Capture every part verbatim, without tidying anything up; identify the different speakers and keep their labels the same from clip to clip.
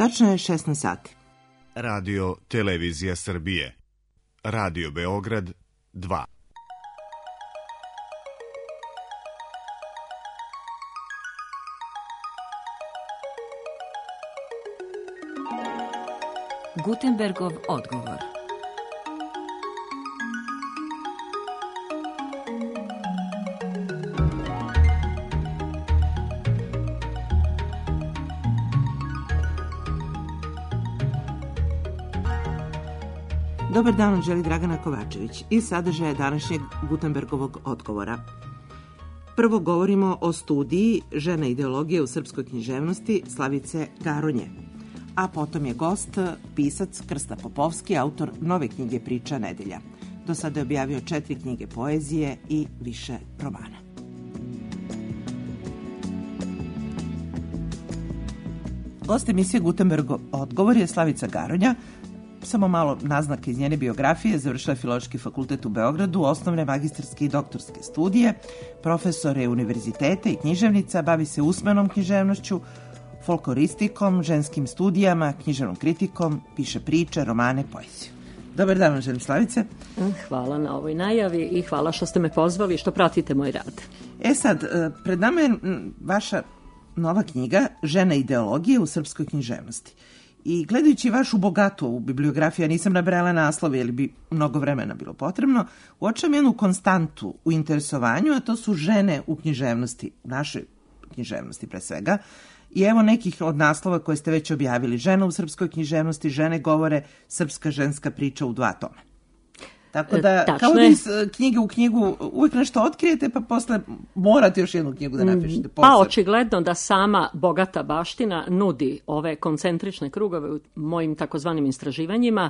Speaker 1: Tačno je šesnaest sati.
Speaker 2: Radio Televizija Srbije. Radio Beograd dva.
Speaker 3: Gutenbergov odgovor.
Speaker 1: Dobar dan, želi Dragana Kovačević i sadržaje današnjeg Gutenbergovog odgovora. Prvo govorimo o studiji Žena ideologije u srpskoj književnosti Slavice Garonje, a potom je gost pisac Krsta Popovski, autor nove knjige Priča nedelja. Do sada je objavio četiri knjige poezije i više romana. Gost emisije Gutenbergov odgovor je Slavica Garonja. Samo malo naznaka iz njene biografije. Završila je Filološki fakultet u Beogradu, osnovne, magistarske i doktorske studije, profesor je univerziteta i književnica, bavi se usmenom književnošću, folkloristikom, ženskim studijama, književnom kritikom, piše priče, romane, poeziju. Dobar dan vam želim, Slavice.
Speaker 4: Hvala na ovoj najavi i hvala što ste me pozvali i što pratite moj rad.
Speaker 1: E sad, pred nama je vaša nova knjiga Žena ideologije u srpskoj književnosti. I gledajući vašu bogatu ovu bibliografiju, ja nisam nabrala naslove jer bi mnogo vremena bilo potrebno, uočam jednu konstantu u interesovanju, a to su žene u književnosti, u našoj književnosti pre svega. I evo nekih od naslova koje ste već objavili. Žena u srpskoj književnosti, žene govore, srpska ženska priča u dva tome. Tako da,
Speaker 4: Tačno
Speaker 1: kao da
Speaker 4: je.
Speaker 1: iz knjige u knjigu uvijek nešto otkrijete, pa posle morate još jednu knjigu da napišete.
Speaker 4: Pa očigledno da sama bogata baština nudi ove koncentrične krugove u mojim takozvanim istraživanjima,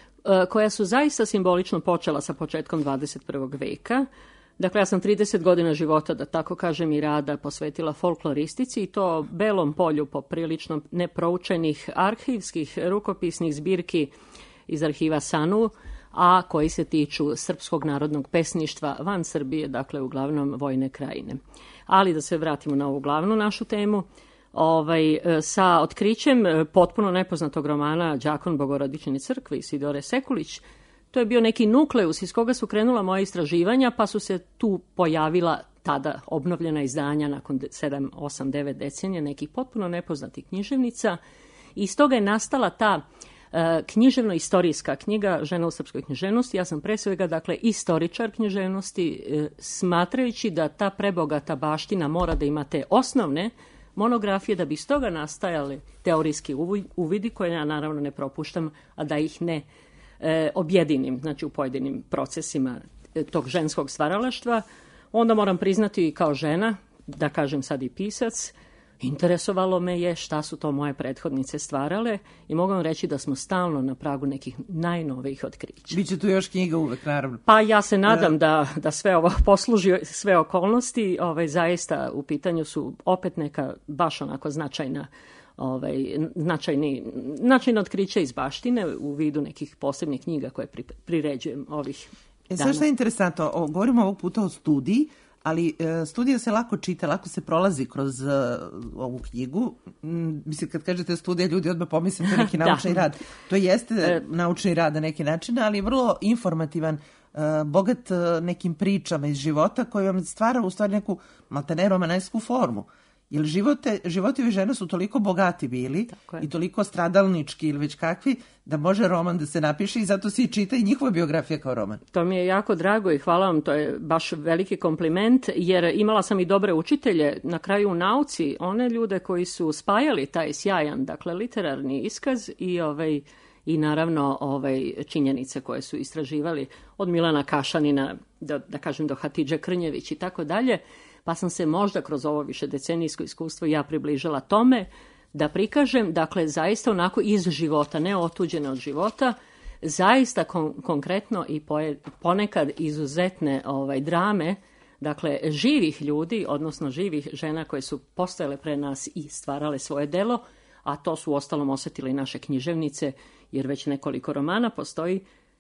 Speaker 4: koja su zaista simbolično počela sa početkom dvadeset prvog veka. Dakle, ja sam trideset godina života, da tako kažem, i rada posvetila folkloristici i to belom polju poprilično neproučenih arhivskih rukopisnih zbirki iz arhiva SANU, a koji se tiču srpskog narodnog pesništva van Srbije, dakle uglavnom vojne krajine. Ali da se vratimo na ovu glavnu našu temu, ovaj, sa otkrićem potpuno nepoznatog romana Đakon Bogorodične crkve Isidore Sekulić, to je bio neki nukleus iz koga su krenula moja istraživanja, pa su se tu pojavila tada obnovljena izdanja nakon sedam, osam, devet decenija nekih potpuno nepoznatih književnica i iz toga je nastala ta književno-istorijska knjiga Žena u srpskoj književnosti. Ja sam pre svega, dakle, istoričar književnosti, smatrajući da ta prebogata baština mora da ima te osnovne monografije, da bi iz toga nastajali teorijski uvidi, koje ja naravno ne propuštam, a da ih ne e, objedinim, znači u pojedinim procesima tog ženskog stvaralaštva. Onda moram priznati kao žena, da kažem sad i pisac, interesovalo me je šta su to moje prethodnice stvarale i mogu vam reći da smo stalno na pragu nekih najnovijih otkrića.
Speaker 1: Biće tu još knjiga uvek, naravno.
Speaker 4: Pa ja se nadam da, da sve ovo posluži, sve okolnosti, ovaj, zaista u pitanju su opet neka baš onako značajna ovaj, značajni, značajno otkriće iz baštine u vidu nekih posebnih knjiga koje pri, priređujem ovih
Speaker 1: e,
Speaker 4: dana.
Speaker 1: Sve što je interesantno, o, govorimo ovog puta o studiji, ali e, studija se lako čita, lako se prolazi kroz e, ovu knjigu. Mm, mislim, kad kažete studija, ljudi odmah pomisle to je neki naučni rad. To jeste e, naučni rad na neki način, ali je vrlo informativan, e, bogat e, nekim pričama iz života koji vam stvara u stvari neku maltene romanesku formu. Jer živote, životi ove žene su toliko bogati bili i toliko stradalnički ili već kakvi, da može roman da se napiše i zato se i čita i njihova biografija kao roman.
Speaker 4: To mi je jako drago i hvala vam, to je baš veliki kompliment, jer imala sam i dobre učitelje na kraju u nauci, one ljude koji su spajali taj sjajan, dakle, literarni iskaz i ovaj i naravno ovaj, činjenice koje su istraživali od Milana Kašanina, da, da kažem do Hatidže Krnjević i tako dalje. Pa sam se možda kroz ovo višedecenijsko iskustvo ja približila tome da prikažem, dakle, zaista onako iz života, ne otuđene od života, zaista kon- konkretno i poje- ponekad izuzetne ovaj, drame, dakle, živih ljudi, odnosno živih žena koje su postojale pre nas i stvarale svoje delo, a to su uostalom osetile i naše književnice, jer već nekoliko romana postoji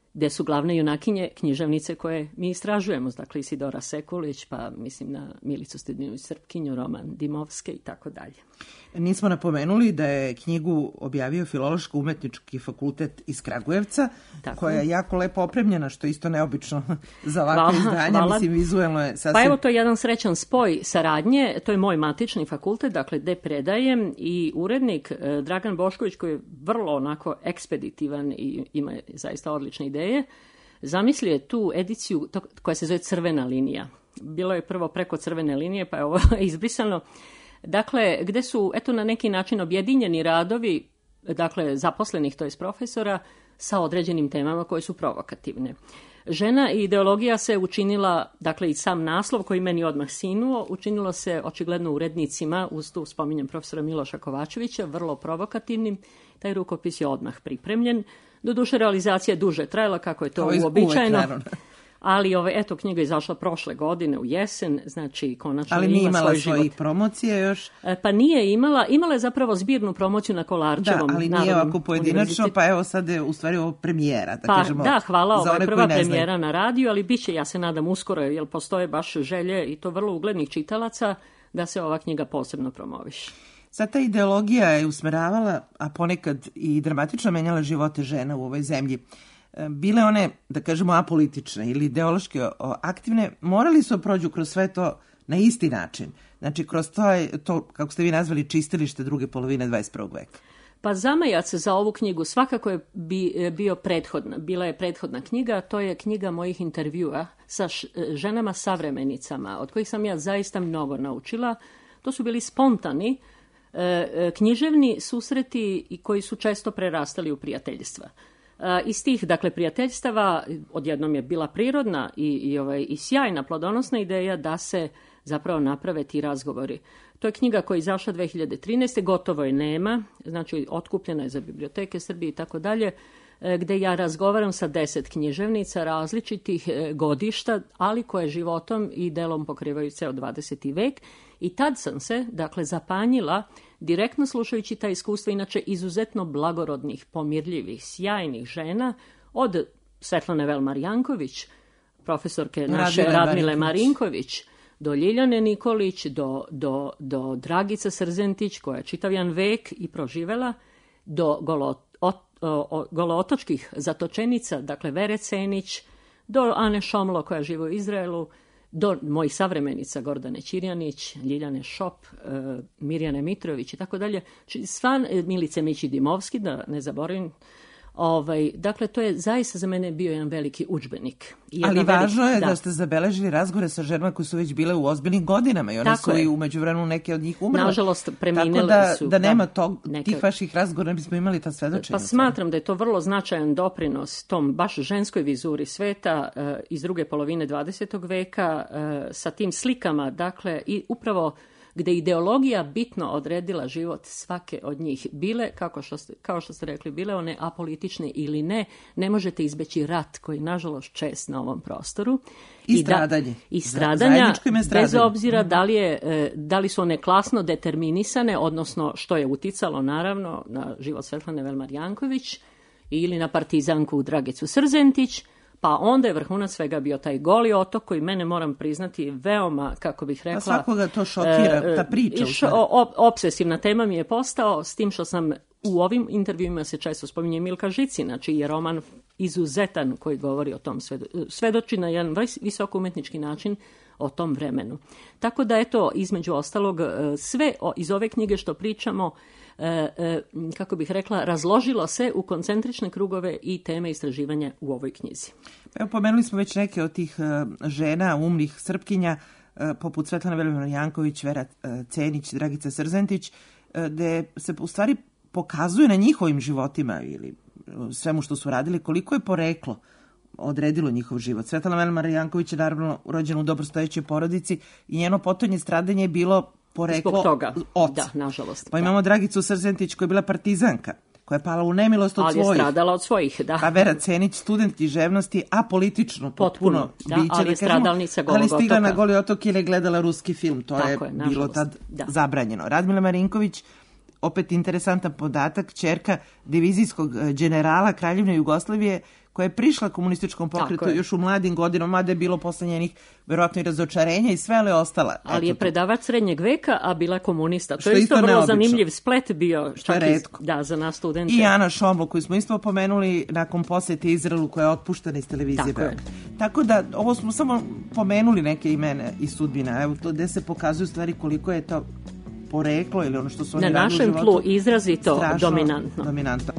Speaker 4: gde su glavne junakinje književnice koje mi istražujemo, dakle Isidora Sekulić, pa mislim na Milicu Stidinović Srpkinju, Roman Dimovske i tako dalje.
Speaker 1: Nismo napomenuli da je knjigu objavio Filološko-umetnički fakultet iz Kragujevca, tako, koja je jako lepo opremljena, što je isto neobično za ovakve izdanja. Hvala. Mislim, vizuelno je sasvim...
Speaker 4: Pa evo, to je jedan srećan spoj saradnje. To je moj matični fakultet, dakle, gde predajem, i urednik Dragan Bošković, koji je vrlo onako ekspeditivan i ima zaista odlične ideje, zamislio je tu ediciju koja se zove Crvena linija. Bilo je prvo preko Crvene linije, pa je ovo izbrisano. Dakle, gde su, eto, na neki način objedinjeni radovi, dakle, zaposlenih, to jest profesora, sa određenim temama koje su provokativne. Žena i ideologija se učinila, dakle, i sam naslov koji meni odmah sinuo, učinilo se očigledno urednicima, uz tu spominjem profesora Miloša Kovačevića, vrlo provokativnim. Taj rukopis je odmah pripremljen. Doduše, realizacija je duže trajala, kako je to, to uobičajeno. Ali ove, eto, knjiga je izašla prošle godine u jesen, znači konačno
Speaker 1: ali
Speaker 4: ima svoj život.
Speaker 1: Ali nije imala svoje promocije još?
Speaker 4: E, pa nije imala, imala je zapravo zbirnu promociju na Kolarčevom.
Speaker 1: Da, ali nije ovako pojedinačno, pa evo sad je u stvari ovo premijera, da
Speaker 4: pa,
Speaker 1: kažemo.
Speaker 4: Da, hvala, ovo je prva premijera na radiju, ali bit će, ja se nadam, uskoro, jer postoje baš želje i to vrlo uglednih čitalaca da se ova knjiga posebno promoviše.
Speaker 1: Sad ta ideologija je usmeravala, a ponekad i dramatično menjala živote žena u ovoj zemlji. Bile one, da kažemo, apolitične ili ideološki aktivne, morali su prođu kroz sve to na isti način. Znači, kroz to, to kako ste vi nazvali, čistilište druge polovine dvadeset prvog veka.
Speaker 4: Pa zamajac za ovu knjigu svakako je bi, bio prethodna, bila je prethodna knjiga, to je knjiga mojih intervjua sa š, ženama savremenicama, od kojih sam ja zaista mnogo naučila. To su bili spontani, e, književni susreti i koji su često prerastali u prijateljstva. Iz tih, dakle, prijateljstava odjednom je bila prirodna i, i, ovaj, i sjajna, plodonosna ideja da se zapravo naprave ti razgovori. To je knjiga koja je izašla dve hiljade trinaeste. Gotovo je nema, znači otkupljena je za biblioteke Srbije i tako dalje, gde ja razgovaram sa deset književnica različitih godišta, ali koje životom i delom pokrivaju ceo dvadeseti vek. I tad sam se, dakle, zapanjila direktno slušajući ta iskustva, inače izuzetno blagorodnih, pomirljivih, sjajnih žena, od Svetlane Velmar-Janković, profesorke naše Radmile, Radmile Marinković, do Ljiljane Nikolić, do, do, do Dragice Srzentić, koja je čitav jedan vek i proživela, do golo, o, o, golootočkih zatočenica, dakle Vere Cenić, do Ane Šomlo, koja živi u Izraelu, do mojih savremenica Gordane Ćirjanić, Ljiljane Šop, e, Mirjane Mitrović i tako dalje. Svan Milice Mići-Dimovski, da ne zaboravim. Ovaj, dakle, to je zaista za mene bio jedan veliki udžbenik.
Speaker 1: Ali važno veliki, je da. da ste zabeležili razgovore sa ženama koje su već bile u ozbiljnim godinama i one tako su je. I umeđu vremenu neke od njih umrle.
Speaker 4: Nažalost, preminele
Speaker 1: tako da,
Speaker 4: su.
Speaker 1: Da nema tog, neka, tih vaših razgovora, ne bismo imali ta svedočenja.
Speaker 4: Pa smatram da je to vrlo značajan doprinos tom baš ženskoj vizuri sveta uh, iz druge polovine dvadesetog veka uh, sa tim slikama, dakle, i upravo gde ideologija bitno odredila život svake od njih. Bile, kako što ste, kao što ste rekli, bile one apolitične ili ne, ne možete izbeći rat koji nažalost čest na ovom prostoru.
Speaker 1: I, I stradanje.
Speaker 4: Da, I stradanja, bez obzira da li, je, da li su one klasno determinisane, odnosno što je uticalo naravno na život Svetlane Velmar-Janković ili na partizanku Dragicu Srzentić. Pa onda je vrhunac svega bio taj Goli otok koji mene, moram priznati, veoma, kako bih rekla... A
Speaker 1: svakoga to šokira, ta priča.
Speaker 4: Š, o, obsesivna tema mi je postao, s tim što sam u ovim intervjuima se često spominje Milka Žicina, čiji je roman izuzetan koji govori o tom svedo, svedoči na jedan visoko umetnički način o tom vremenu. Tako da, eto, između ostalog, sve iz ove knjige što pričamo, kako bih rekla, razložilo se u koncentrične krugove i teme istraživanja u ovoj knjizi.
Speaker 1: Evo, pomenuli smo već neke od tih žena, umnih Srpkinja, poput Svetlane Velmar-Janković, Vera Cenić, Dragica Srzentić, gde se u stvari pokazuje na njihovim životima ili svemu što su radili, koliko je poreklo odredilo njihov život. Svetlana Velmar-Janković je naravno rođena u dobrostojećoj porodici i njeno potonje stradanje je bilo poreklo
Speaker 4: zbog toga.
Speaker 1: Oca.
Speaker 4: Da, nažalost.
Speaker 1: Pa imamo Dragicu Srzentić koja je bila partizanka, koja je pala u nemilost od
Speaker 4: ali
Speaker 1: svojih.
Speaker 4: Ali je stradala od svojih, da.
Speaker 1: Pa Vera Cenić, student književnosti, apolitično, potpuno,
Speaker 4: potpuno
Speaker 1: biće,
Speaker 4: da, ali je stradalnica Golog
Speaker 1: ali
Speaker 4: otoka.
Speaker 1: Ali stigla na Goli otok ili je gledala ruski film, to
Speaker 4: tako
Speaker 1: je,
Speaker 4: je bilo
Speaker 1: tad da. zabranjeno. Radmila Marinković, opet interesantan podatak, ćerka divizijskog generala Kraljevne Jugoslavije koja je prišla komunističkom pokretu još u mladim godinama, mada je bilo posle njenih verovatno i razočarenja i sve, ali je ostala.
Speaker 4: Ali je predavač srednjeg veka, a bila komunista. To je isto, isto vrlo zanimljiv splet bio.
Speaker 1: Što je retko.
Speaker 4: Da, za nas studente.
Speaker 1: I Ana Šomlo, koju smo isto pomenuli nakon posete Izraelu, koja je otpuštena iz televizije.
Speaker 4: Tako,
Speaker 1: Tako da, ovo smo samo pomenuli neke imene iz sudbina. Evo to gde se pokazuju stvari koliko je to poreklo ili ono što su oni
Speaker 4: na
Speaker 1: radili u životu.
Speaker 4: Na našem tlu izrazito dominantno.
Speaker 1: dominantno.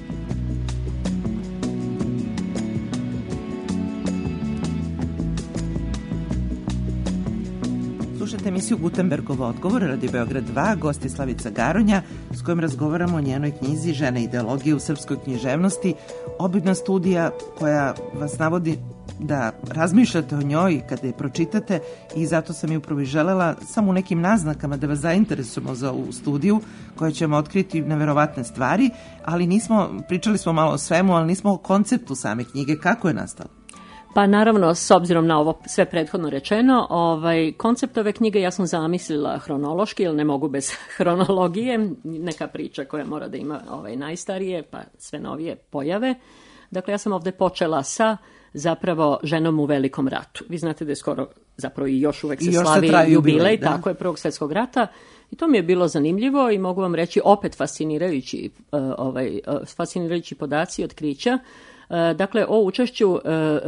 Speaker 1: Slušajte emisiju Gutenbergov odgovor, Radio Beograd dva, gost je Slavica Garonja, s kojim razgovaramo o njenoj knjizi Žene ideologije u srpskoj književnosti, obimna studija koja vas navodi da razmišljate o njoj kada je pročitate i zato sam ju upravo i želela samo u nekim naznakama da vas zainteresujemo za ovu studiju koja ćemo otkriti neverovatne stvari, ali nismo, pričali smo malo o svemu, ali nismo o konceptu same knjige, kako je nastala.
Speaker 4: Pa naravno, s obzirom na ovo sve prethodno rečeno, ovaj, koncept ove knjige ja sam zamislila hronološki, jer ne mogu bez hronologije, neka priča koja mora da ima ovaj, najstarije, pa sve novije pojave. Dakle, ja sam ovde počela sa zapravo ženom u Velikom ratu. Vi znate da je skoro, zapravo i još uvek se
Speaker 1: još
Speaker 4: slavi
Speaker 1: se
Speaker 4: jubilej, tako je, Prvog svjetskog rata. I to mi je bilo zanimljivo i mogu vam reći opet fascinirajući, uh, ovaj, uh, fascinirajući podaci i otkrića. Dakle, o učešću e, e,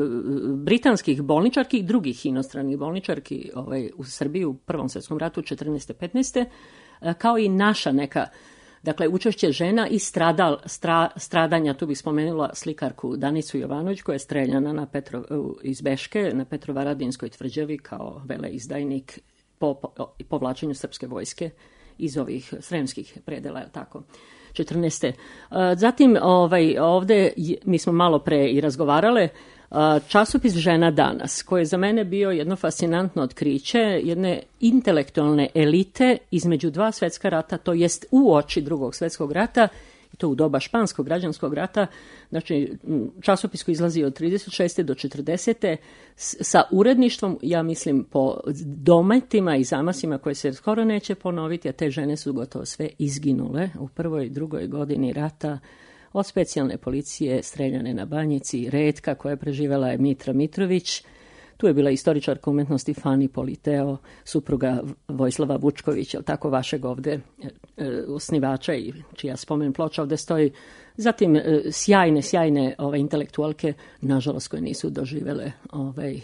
Speaker 4: britanskih bolničarki i drugih inostranih bolničarki ovaj, u Srbiji u Prvom svjetskom ratu četrnaeste petnaeste kao i naša neka, dakle, učešće žena i stradal, stra, stradanja, tu bih spomenula slikarku Danicu Jovanović koja je streljana na Petro, iz Beške na Petrovaradinskoj tvrđavi kao veleizdajnik po, po povlačenju srpske vojske iz ovih sremskih predela, tako. četrnaeste. Zatim ovaj, ovde mi smo malo pre i razgovarale, časopis Žena danas, koji je za mene bio jedno fascinantno otkriće jedne intelektualne elite između dva svetska rata, to jest uoči Drugog svetskog rata, i to u doba Španskog građanskog rata. Znači, časopis koji izlazi od trideset šeste do četrdesete sa uredništvom, ja mislim, po dometima i zamasima koje se skoro neće ponoviti, a te žene su gotovo sve izginule u prvoj i drugoj godini rata, od specijalne policije, streljane na Banjici, retka koja je preživela je Mitra Mitrović. Tu je bila istoričarka umetnosti Fani Politeo, supruga Vojislava Vučkovića, ali tako vašeg ovde e, osnivača i čija spomen ploča ovde stoji. Zatim e, sjajne, sjajne ove, intelektualke, nažalost koje nisu doživele ovaj,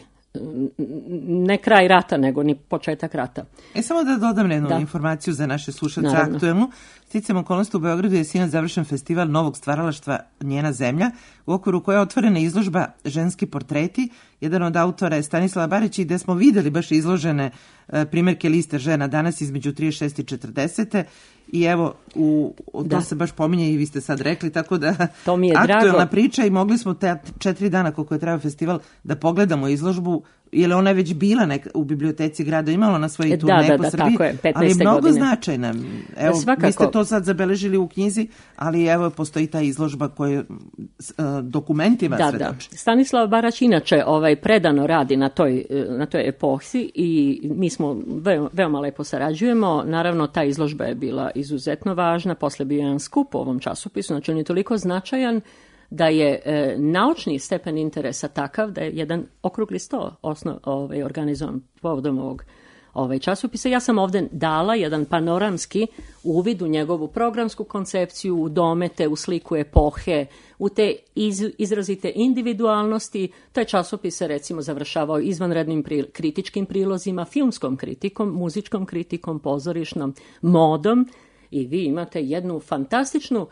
Speaker 4: ne kraj rata, nego ni početak rata.
Speaker 1: E, samo da dodam jednu da. informaciju za naše slušalce aktuelnu. Sticam okolnosti u Beogradu je sinoć završen festival novog stvaralaštva Njena zemlja, u okviru koje je otvorena izložba Ženski portreti. Jedan od autora je Stanislava Barić i gde smo videli baš izložene e, primjerke liste žena danas između trideset šeste i četrdesete. I evo, u, to da. se baš pominje i vi ste sad rekli, tako da
Speaker 4: to mi je
Speaker 1: aktuelna
Speaker 4: drago.
Speaker 1: priča i mogli smo te četiri dana koliko je trajao festival da pogledamo izložbu, jer ona je već bila neka, u biblioteci grada, imala na svojih turneje
Speaker 4: da,
Speaker 1: po
Speaker 4: da,
Speaker 1: Srbiji,
Speaker 4: je,
Speaker 1: ali je mnogo
Speaker 4: godine.
Speaker 1: značajna. Evo, vi ste to sad zabeležili u knjizi, ali evo postoji ta izložba koja uh, dokumentima
Speaker 4: da,
Speaker 1: svedoči.
Speaker 4: Da. Stanislav Barać inače ovaj, predano radi na toj, na toj epohi i mi smo veoma, veoma lepo sarađujemo. Naravno, ta izložba je bila izuzetno važna, posle bio jedan skup u ovom časopisu, znači on je toliko značajan da je e, naučni stepen interesa takav da je jedan okrugli sto osnov, ovaj, organizovan povodom ovog ovaj, časopisa. Ja sam ovde dala jedan panoramski uvid u njegovu programsku koncepciju, u domete, u sliku epohe, u te iz, izrazite individualnosti. Taj časopis se recimo završavao izvanrednim pri, kritičkim prilozima, filmskom kritikom, muzičkom kritikom, pozorišnom, modom i vi imate jednu fantastičnu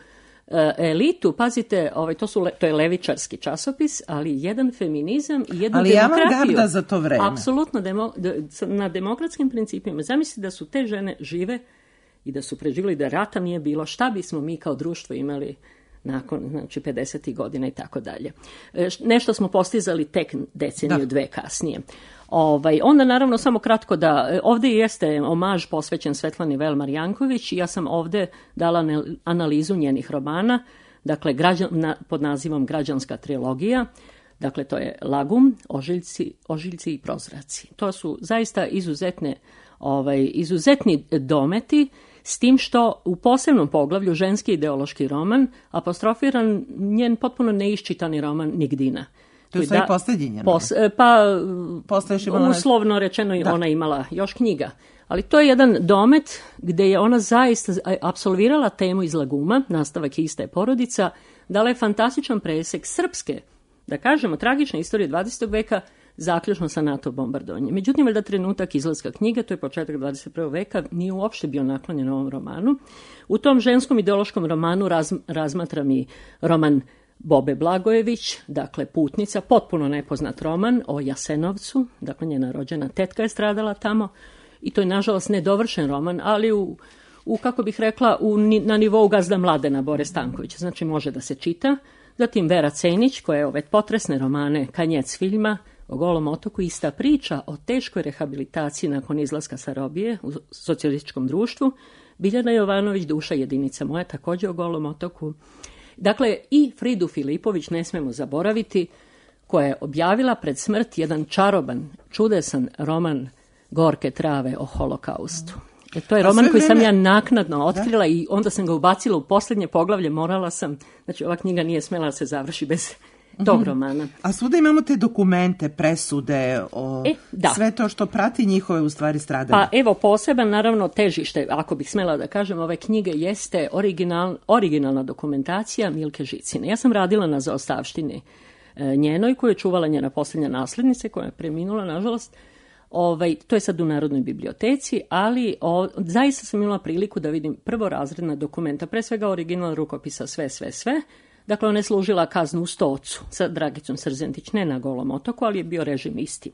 Speaker 4: elitu, pazite, ovaj, to, su, to je levičarski časopis, ali jedan feminizam i jednu
Speaker 1: ali
Speaker 4: demokratiju.
Speaker 1: Ali avantgarda za to vreme.
Speaker 4: Apsolutno, demo, na demokratskim principima. Zamislite da su te žene žive i da su preživjeli da rata nije bilo, šta bismo mi kao društvo imali nakon, znači, pedesetih godina i tako dalje. Nešto smo postizali tek deceniju, da. dve kasnije. Ovaj, onda naravno samo kratko da, ovdje jeste omaž posvećen Svetlani Velmar Janković i ja sam ovdje dala analizu njenih romana, dakle građan, na, pod nazivom Građanska trilogija, dakle to je Lagum, Ožiljci, Ožiljci i Prozraci. To su zaista izuzetne, ovaj, izuzetni dometi S tim što u posebnom poglavlju ženski ideološki roman apostrofiran njen potpuno neiščitani roman Nigdina.
Speaker 1: To je sve da, posljednji njen
Speaker 4: pos, Pa uslovno rečeno
Speaker 1: da.
Speaker 4: Ona imala još knjiga. Ali to je jedan domet gdje je ona zaista apsolvirala temu iz Laguma, nastavak iste je porodica, dala je fantastičan presek srpske, da kažemo, tragične istorije dvadesetog veka, zaključno sa NATO bombardovanjem. Međutim, valjda trenutak izlaska knjige, to je početak dvadeset prvog veka, nije uopšte bio naklonjen ovom romanu. U tom ženskom ideološkom romanu raz, razmatram i roman Bobe Blagojević, dakle Putnica, potpuno nepoznat roman o Jasenovcu, dakle njena rođena tetka je stradala tamo i to je nažalost nedovršen roman, ali u, u kako bih rekla, u, na nivou Gazda Mladena Bore Stankovića, znači može da se čita. Zatim Vera Cenić, koja je ove potresne romane Kanjec filma o Golom otoku, ista priča o teškoj rehabilitaciji nakon izlaska sa robije u socijalističkom društvu. Biljana Jovanović, Duša jedinica moja, također o Golom otoku. Dakle, i Fridu Filipović ne smemo zaboraviti, koja je objavila pred smrt jedan čaroban, čudesan roman Gorke trave o holokaustu. E, to je roman koji sam ja naknadno otkrila da? I onda sam ga ubacila u posljednje poglavlje, morala sam, znači ova knjiga nije smjela da se završi bez tog romana.
Speaker 1: A svuda imamo te dokumente, presude, o, e, sve to što prati njihove u stvari stradanje.
Speaker 4: Pa evo, poseban naravno težište, ako bih smjela da kažem, ove knjige jeste original, originalna dokumentacija Milke Žicine. Ja sam radila na zaostavštini e, njenoj, koju je čuvala njena posljednja naslednica, koja je preminula, nažalost. Ovaj, to je sad u Narodnoj biblioteci, ali o, zaista sam imala priliku da vidim prvorazredna dokumenta, pre svega original rukopisa Sve, sve, sve. Dakle, ona je služila kaznu u Stocu sa Dragicom Srzentić, ne na Golom otoku, ali je bio režim isti.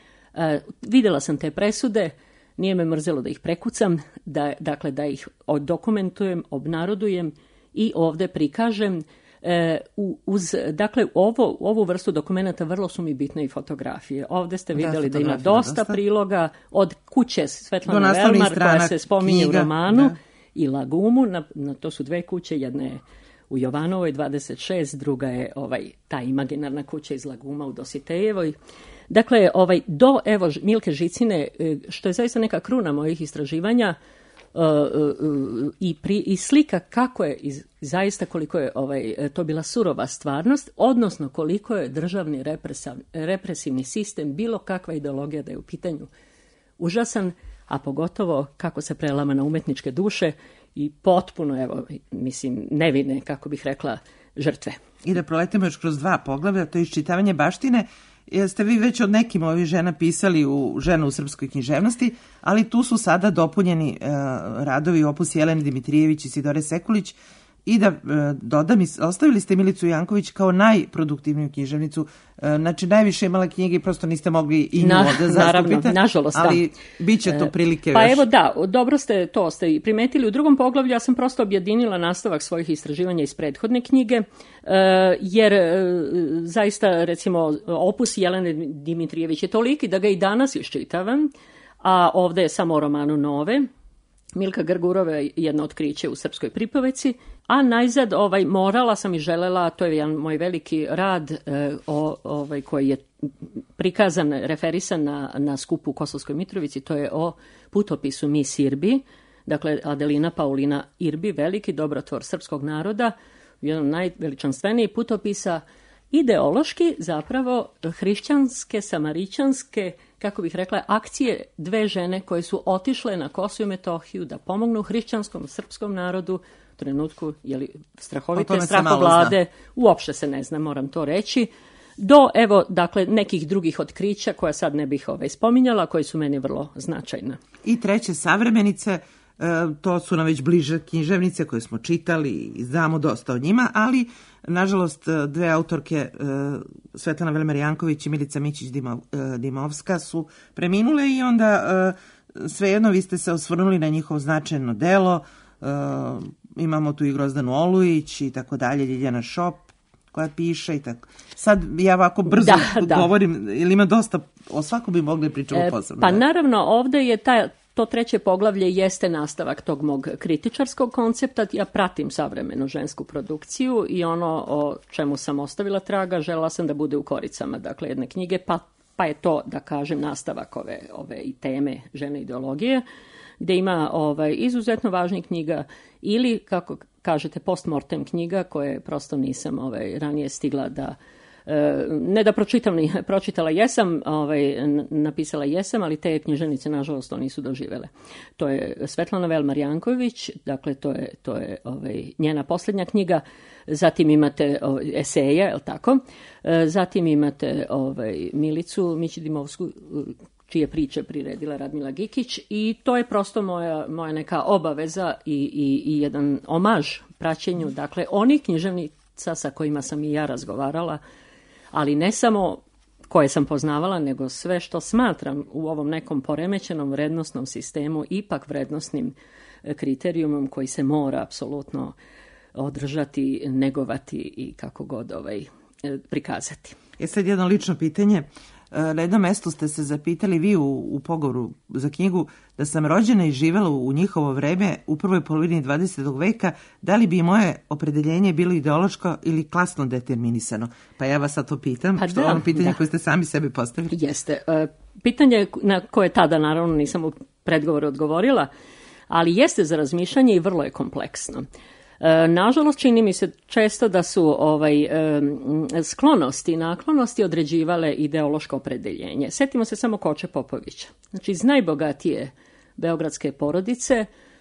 Speaker 4: E, vidjela sam te presude, nije me mrzelo da ih prekucam, da, dakle da ih dokumentujem, obnarodujem i ovdje prikažem. E, uz, dakle, ovo, ovu vrstu dokumenta vrlo su mi bitne i fotografije. Ovdje ste vidjeli da, da ima dosta, dosta priloga, od kuće Svetlane Velmar, koja se spominje knjiga, u romanu, da. I Lagumu, na, na, to su dve kuće, jedna je u Jovanovoj dvadeset šest, druga je ovaj, ta imaginarna kuća iz Laguma u Dositejevoj. Dakle, ovaj, do evo, Milke Žicine, što je zaista neka kruna mojih istraživanja, Uh, uh, i, pri, i slika kako je iz, zaista koliko je ovaj, to bila surova stvarnost, odnosno koliko je državni represiv, represivni sistem, bilo kakva ideologija da je u pitanju užasan, a pogotovo kako se prelama na umetničke duše i potpuno, evo, mislim, nevine, kako bih rekla, žrtve.
Speaker 1: I da proletimo još kroz dva poglavlja, to je iščitavanje baštine. Jeste vi već od nekim ovih žena pisali u Ženu u srpskoj književnosti, ali tu su sada dopunjeni uh, radovi opus Jelene Dimitrijević i Sidore Sekulić i da uh, dodam, ostavili ste Milicu Janković kao najproduktivniju književnicu, uh, znači najviše imala knjige i prosto niste mogli i nju
Speaker 4: Na,
Speaker 1: ovdje zastupiti,
Speaker 4: naravno, nažalost,
Speaker 1: ali da. Bit će to prilike
Speaker 4: pa
Speaker 1: još.
Speaker 4: Evo da, dobro ste to ste i primetili. U drugom poglavlju ja sam prosto objedinila nastavak svojih istraživanja iz prethodne knjige, jer zaista, recimo, opus Jelene Dimitrijević je toliki da ga i danas iščitavam, a ovdje je samo o romanu Nove. Milka Grgurova je jedno otkriće u srpskoj pripoveci, a najzad ovaj, morala sam i želela, to je jedan moj veliki rad eh, o, ovaj, koji je prikazan, referisan na, na skupu u Kosovskoj Mitrovici, to je o putopisu Mis Irbi, dakle Adelina Paulina Irbi, veliki dobrotvor srpskog naroda, jedan od najveličanstvenijih putopisa, ideološki zapravo hrišćanske, samarićanske, kako bih rekla, akcije dve žene koje su otišle na Kosovo i Metohiju da pomognu hrišćanskom srpskom narodu u trenutku jeli, strahovite strahovlade, uopšte se ne zna, moram to reći, do evo, dakle, nekih drugih otkrića koja sad ne bih ovaj, spominjala, koje su meni vrlo značajne.
Speaker 1: I treće, savremenice. To su nam već bliže književnice koje smo čitali i znamo dosta o njima, ali nažalost dve autorke, Svetlana Velmar Janković i Milica Mićić-Dimovska, su preminule i onda svejedno vi ste se osvrnuli na njihovo značajno delo. Imamo tu i Grozdanu Olujić i tako dalje, Ljiljana Šop koja piše i tako. Sad ja ovako brzo da, govorim, da. Ili ima dosta, o svakom bi mogli pričati e, posebno.
Speaker 4: Pa naravno, ovdje je ta To treće poglavlje jeste nastavak tog mog kritičarskog koncepta. Ja pratim savremenu žensku produkciju i ono o čemu sam ostavila traga, želela sam da bude u koricama, dakle, jedne knjige, pa, pa je to, da kažem, nastavak ove, ove i teme žene ideologije. gde ima ovaj, izuzetno važnih knjiga ili, kako kažete, postmortem knjiga koje prosto nisam ovaj, ranije stigla da ne da pročitam, pročitala jesam, ovaj, napisala jesam, ali te književnice, nažalost, to nisu doživele. To je Svetlana Velmar-Janković, dakle, to je, to je ovaj, njena posljednja knjiga, zatim imate ovaj, eseje, je li tako? Zatim imate ovaj, Milicu Mićidimovsku, čije priče priredila Radmila Gikić, i to je prosto moja, moja neka obaveza i, i, i jedan omaž praćenju, dakle, onih književnica sa kojima sam i ja razgovarala, ali ne samo koje sam poznavala, nego sve što smatram u ovom nekom poremećenom vrednosnom sistemu, ipak vrednosnim kriterijumom koji se mora apsolutno održati, negovati i kako god ovaj, prikazati.
Speaker 1: Je sad jedno lično pitanje. Na jednom mestu ste se zapitali vi u, u pogovoru za knjigu da sam rođena i živela u njihovo vreme u prvoj polovini dvadesetog veka, da li bi moje opredeljenje bilo ideološko ili klasno determinisano? Pa ja vas sad to pitam, pa što da, ono pitanje da. koje ste sami sebi postavili.
Speaker 4: Jeste. Pitanje na koje tada naravno nisam u predgovoru odgovorila, ali jeste za razmišljanje i vrlo je kompleksno. E, nažalost, čini mi se često da su ovaj, e, sklonosti i naklonosti određivale ideološko opredeljenje. Setimo se samo Koče Popovića. Znači, iz najbogatije beogradske porodice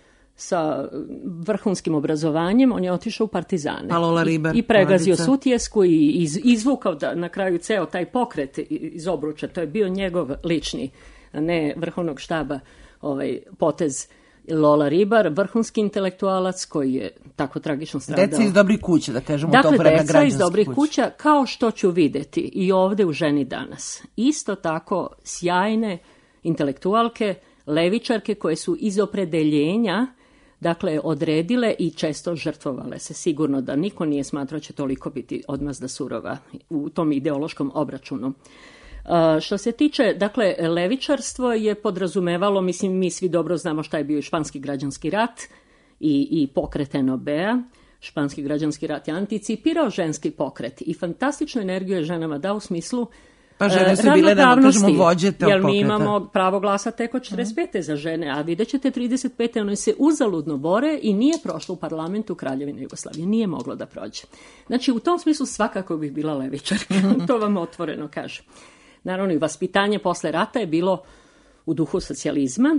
Speaker 4: sa vrhunskim obrazovanjem, on je otišao u partizane.
Speaker 1: Lola Ribar,
Speaker 4: I, i pregazio porodica. Sutjesku i iz, izvukao da, na kraju ceo taj pokret iz obruča. To je bio njegov lični, a ne vrhovnog štaba, ovaj, potez. Lola Ribar, vrhunski intelektualac koji je tako tragično stradao.
Speaker 1: Deca iz dobrih kuća, da kažemo.
Speaker 4: Dakle, deca iz dobrih kuća, kao što ću videti i ovde u Ženi danas. Isto tako sjajne intelektualke, levičarke koje su iz opredeljenja, dakle, odredile i često žrtvovale se. Sigurno da niko nije smatrao će toliko biti odmazda surova u tom ideološkom obračunu. Uh, što se tiče, dakle, levičarstvo je podrazumevalo, mislim, mi svi dobro znamo šta je bio španski građanski rat i, i pokret en o be-a. Španski građanski rat je anticipirao ženski pokret i fantastičnu energiju je ženama dao u smislu
Speaker 1: pa žene su bile, da kažemo, vođe tog
Speaker 4: jer mi
Speaker 1: pokreta.
Speaker 4: imamo pravo glasa tek od četrdeset pete za žene, a vidjet ćete trideset pete one se uzaludno bore i nije prošlo u parlamentu Kraljevine Jugoslavije, nije moglo da prođe. Znači, u tom smislu svakako bih bila levičarka, to vam otvoreno kažem. Naravno, i vaspitanje posle rata je bilo u duhu socijalizma.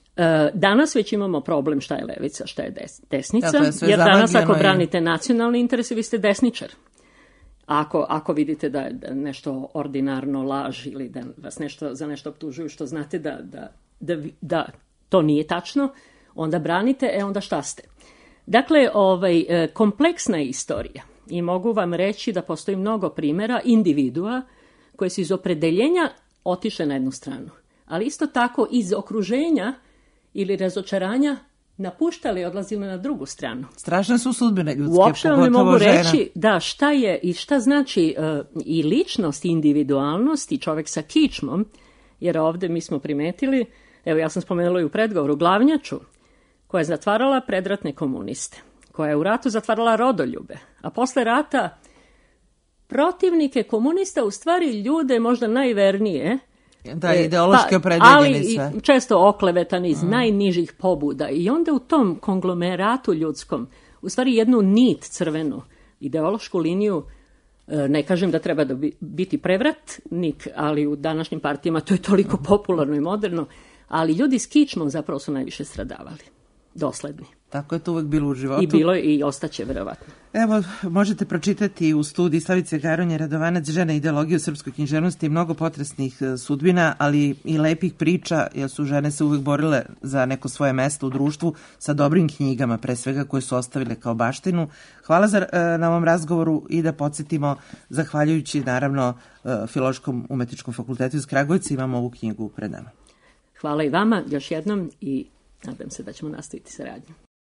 Speaker 4: Danas već imamo problem šta je levica, šta je desnica, ja, je jer danas ako i... branite nacionalne interese, vi ste desničar. Ako, ako vidite da je nešto ordinarno laž ili da vas nešto, za nešto optužuju što znate da, da, da, da to nije tačno, onda branite, e onda šta ste? Dakle, ovaj, kompleksna je istorija i mogu vam reći da postoji mnogo primjera individua koje su iz opredeljenja otišle na jednu stranu, ali isto tako iz okruženja ili razočaranja napuštali i odlazili na drugu stranu.
Speaker 1: Strašne su sudbine ljudske,
Speaker 4: uopšte vam ne mogu
Speaker 1: žena.
Speaker 4: reći da šta je i šta znači uh, i ličnost i individualnost i čovjek sa kičmom, jer ovdje mi smo primetili, evo ja sam spomenula i u predgovoru, Glavnjaču, koja je zatvarala predratne komuniste, koja je u ratu zatvarala rodoljube, a posle rata protivnike komunista, u stvari ljude možda najvernije,
Speaker 1: da, ideološki opredeljeni sve.
Speaker 4: Ali često oklevetani iz mm. najnižih pobuda. I onda u tom konglomeratu ljudskom, u stvari jednu nit crvenu, ideološku liniju, ne kažem da treba da biti prevratnik, ali u današnjim partijama to je toliko popularno i moderno, ali ljudi s kičmom zapravo su najviše stradavali. Dosledni.
Speaker 1: Tako je to uvek bilo u životu.
Speaker 4: I bilo je i ostaće, verovatno.
Speaker 1: Evo, možete pročitati u studiji Slavice Garonje Radovanac Žena ideologije u srpskoj književnosti mnogo potresnih sudbina, ali i lepih priča, jer su žene se uvek borile za neko svoje mesto u društvu sa dobrim knjigama, pre svega koje su ostavile kao baštinu. Hvala za, na ovom razgovoru i da podsjetimo, zahvaljujući naravno Filološkom umetničkom fakultetu iz Kragujevca, imamo ovu knjigu pred nama.
Speaker 4: Hvala i vama još jednom i nadam se da ćemo nastaviti saradnju.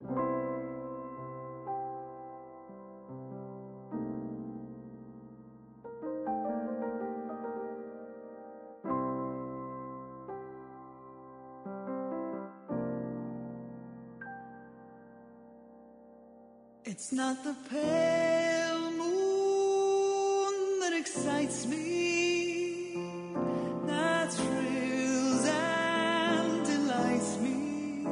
Speaker 5: It's not the pale moon that excites me, that thrills and delights me.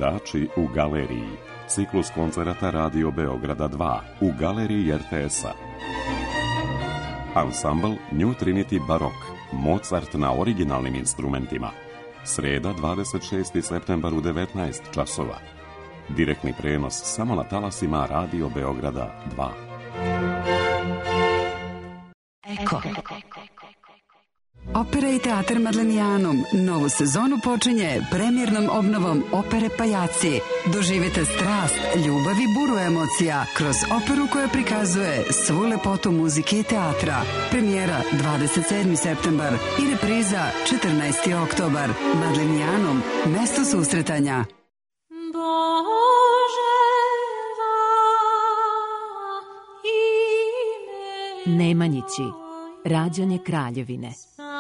Speaker 6: izvođači u galeriji. Ciklus koncerata Radio Beograda dva u galeriji er te es-a. Ansambl New Trinity Barok, Mozart na originalnim instrumentima. Sreda dvadeset šesti septembar u devetnaest časova. Direktni prenos samo na talasima Radio Beograda dva.
Speaker 7: Eko. Opera i teatar Madlenijanum novu sezonu počinje premijernom obnovom opere Pajaci. Doživite strast, ljubav i buru emocija kroz operu koja prikazuje svu lepotu muzike i teatra. Premijera dvadeset sedmi septembar i repriza četrnaesti oktobar. Madlenijanum, mesto susretanja.
Speaker 3: Nemanjići, rađanje Kraljevine.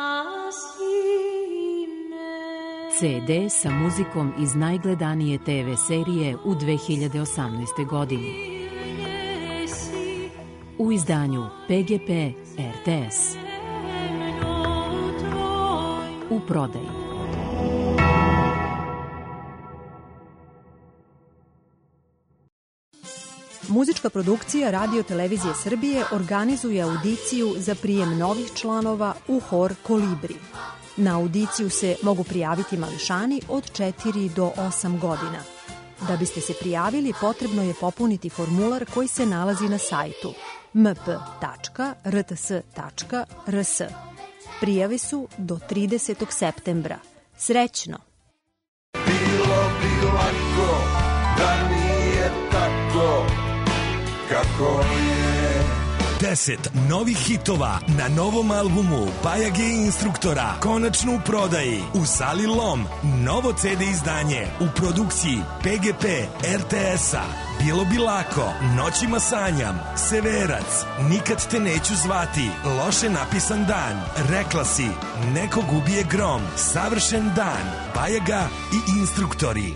Speaker 3: ce de sa muzikom iz najgledanije te ve serije u dve hiljade osamnaestoj. godini. U izdanju pe ge pe er te es. U prodaji.
Speaker 8: Muzička produkcija Radio Televizije Srbije organizuje audiciju za prijem novih članova u hor Kolibri. Na audiciju se mogu prijaviti mališani od četiri do osam godina. Da biste se prijavili, potrebno je popuniti formular koji se nalazi na sajtu em pe tačka er te es tačka er es. Prijave su do tridesetog septembra. Srećno!
Speaker 9: Bilo bi lako da nije tako kako je.
Speaker 10: Deset novih hitova na novom albumu Bajage i instruktora konačno u prodaji u sali Lom. Novo ce de izdanje u produkciji pe ge pe er te es-a. Bilo bi lako, Noćima sanjam, Severac, Nikad te neću zvati, Loše napisan dan, Rekla si, Nekog ubije grom, Savršen dan, Bajaga i instruktori.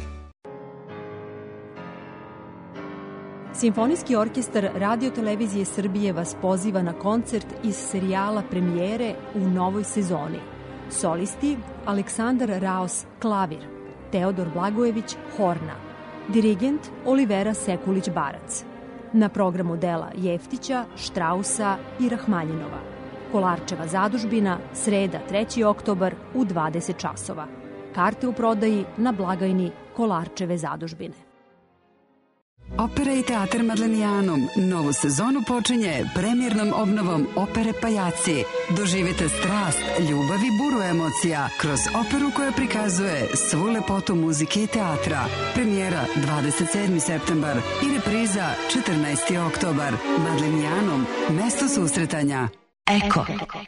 Speaker 8: Simfonijski orkestar Radio Televizije Srbije vas poziva na koncert iz serijala Premijere u novoj sezoni. Solisti Aleksandar Raos klavir, Teodor Blagojević horna, dirigent Olivera Sekulić-Barac. Na programu dela Jeftića, Štrausa i Rahmanjinova. Kolarčeva zadužbina, sreda treći oktobar u dvadeset časova. Karte u prodaji na blagajni Kolarčeve zadužbine.
Speaker 7: Opera i teatar Madlenijanum novu sezonu počinje premijernom obnovom opere Pajaci. Doživite strast, ljubav i buru emocija kroz operu koja prikazuje svu lepotu muzike i teatra. Premijera dvadeset sedmi septembar i repriza četrnaesti oktobar. Madlenijanum, mesto susretanja. Eko.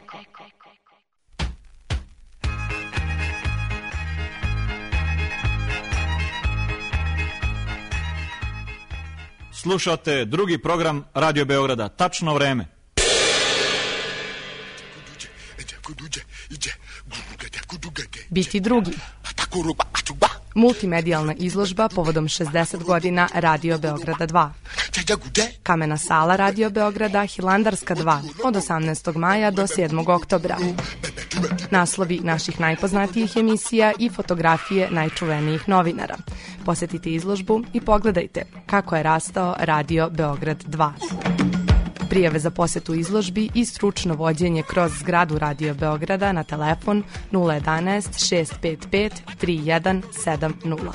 Speaker 11: Slušate drugi program Radio Beograda. Tačno vreme.
Speaker 12: Biti drugi. Multimedijalna izložba povodom šezdeset godina Radio Beograda dva. Kamena sala Radio Beograda Hilandarska dva od osamnaestog maja do sedmog oktobra. Naslovi naših najpoznatijih emisija i fotografije najčuvenijih novinara. Posetite izložbu i pogledajte kako je rastao Radio Beograd dva. Prijave za posetu izložbi i stručno vođenje kroz zgradu Radio Beograda na telefon nula jedanaest šest pet pet tri jedan sedam nula.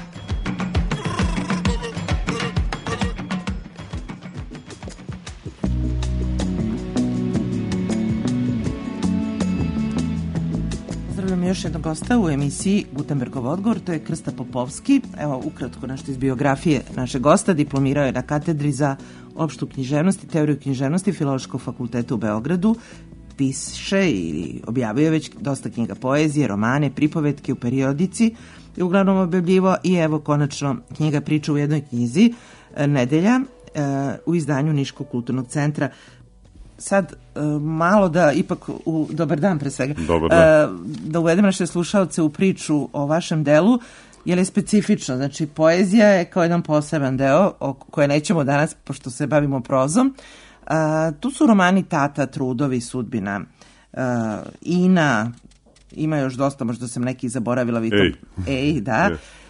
Speaker 1: Pozdravljam još jednog gosta u emisiji Gutenbergov odgovor, to je Krsta Popovski. Evo, ukratko nešto iz biografije našeg gosta. Diplomirao je na katedri za opštu književnost i teoriju književnosti Filološkog fakulteta u Beogradu. Piše i objavio je već dosta knjiga poezije, romane, pripovetke u periodici i uglavnom objavljivo i evo konačno knjiga Priča u jednoj knjizi, Nedelja, u izdanju Niškog kulturnog centra. Sad, malo da ipak, u, dobar dan pre svega,
Speaker 6: dobar dan.
Speaker 1: Da uvedem naše slušalce u priču o vašem delu, jer je specifično, znači poezija je kao jedan poseban deo o koje nećemo danas, pošto se bavimo prozom. A, tu su romani Tata, Trudovi, Sudbina, a, Ina, ima još dosta, možda sam neki zaboravila. Vi to...
Speaker 6: Ej.
Speaker 1: Ej, da.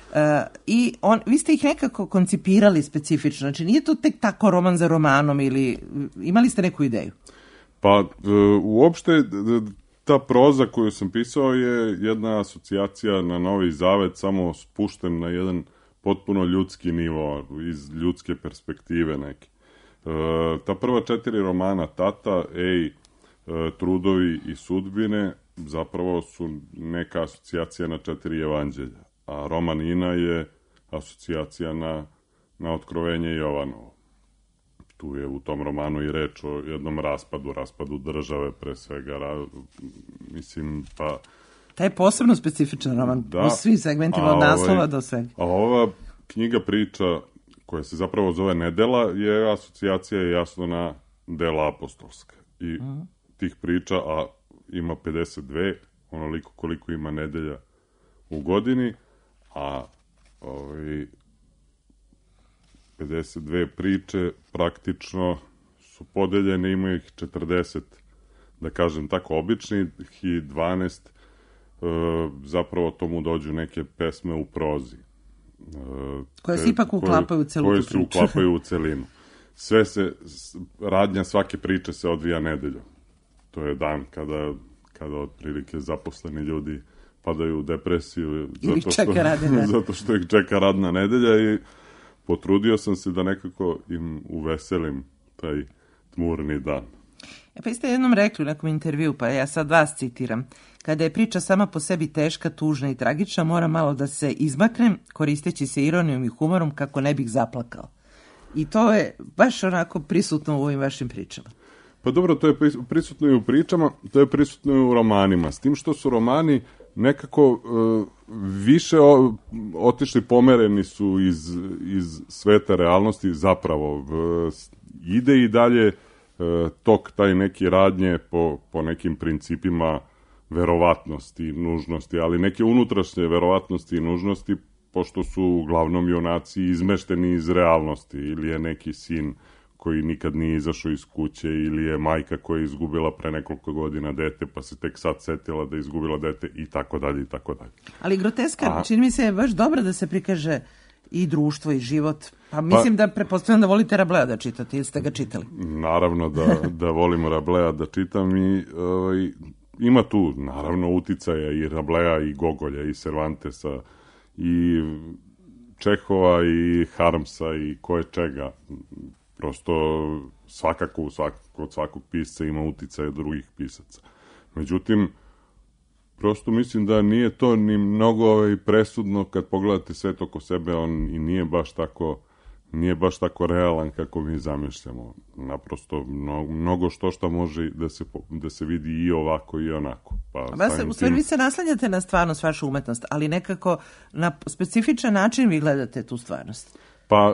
Speaker 1: I on, vi ste ih nekako koncipirali specifično, znači nije to tek tako roman za romanom ili imali ste neku ideju?
Speaker 13: Pa uopšte ta proza koju sam pisao je jedna asocijacija na Novi Zavet, samo spušten na jedan potpuno ljudski nivo, iz ljudske perspektive neke. Ta prva četiri romana, Tata, Ej, Trudovi i Sudbine, zapravo su neka asocijacija na četiri evanđelja, a roman Ina je asocijacija na, na Otkrovenje Jovanovo. Tu je u tom romanu i reč o jednom raspadu, raspadu države pre svega, ra, mislim, pa...
Speaker 1: Taj je posebno specifičan roman, da, u svim segmentima, od naslova ovaj, do svega.
Speaker 13: A ova knjiga priča, koja se zapravo zove Nedela, je asocijacija jasno na dela apostolska. I uh-huh. tih priča, a ima pedeset dve, onoliko koliko ima nedelja u godini, a ovaj, pedeset dve priče praktično su podeljene, ima ih četrdeset, da kažem tako, običnih i dvanaest e, zapravo tomu dođu neke pesme u prozi.
Speaker 1: E, koje se ipak uklapaju u celu
Speaker 13: koje
Speaker 1: priču.
Speaker 13: Koje se uklapaju u celinu. Sve se, radnja svake priče se odvija nedeljom. To je dan kada, kada otprilike zaposleni ljudi padaju u depresiju zato što, zato što ih čeka radna nedelja i potrudio sam se da nekako im uveselim taj tmurni dan.
Speaker 1: E pa ste jednom rekli u nekom intervju, pa ja sad vas citiram. Kada je priča sama po sebi teška, tužna i tragična, mora malo da se izmaknem, koristeći se ironijom i humorom kako ne bih zaplakao. I to je baš onako prisutno u ovim vašim pričama.
Speaker 13: Pa dobro, to je prisutno i u pričama, to je prisutno i u romanima. S tim što su romani nekako uh, više o, otišli, pomereni su iz, iz sveta realnosti, zapravo uh, ide i dalje uh, tok taj neki radnje po, po nekim principima verovatnosti i nužnosti, ali neke unutrašnje verovatnosti i nužnosti, pošto su uglavnom junaci izmešteni iz realnosti, ili je neki sin koji nikad nije izašao iz kuće, ili je majka koja je izgubila pre nekoliko godina dete, pa se tek sad setila da je izgubila dete, i tako dalje, i tako dalje.
Speaker 1: Ali groteska, A... čini mi se, je baš dobro da se prikaže i društvo, i život. Pa mislim pa, da prepostavljam da volite Rablea da čitate, ili ste ga čitali?
Speaker 13: Naravno da, da volim Rablea da čitam i ovaj, ima tu, naravno, uticaja i Rablea, i Gogolja, i Cervantesa, i Čehova, i Harmsa, i koje čega. Prosto svakako u svak, kod svakog pisca ima uticaja drugih pisaca. Međutim, prosto mislim da nije to ni mnogo ovaj, presudno kad pogledate sve oko sebe, on i nije baš tako, nije baš tako realan kako mi zamišljamo. Naprosto mnogo, mnogo što što može da se, da se vidi i ovako i onako. Pa,
Speaker 1: Vas, u stvari tim... vi se naslanjate na stvarnost, vašu umetnost, ali nekako na specifičan način vi gledate tu stvarnost.
Speaker 13: Pa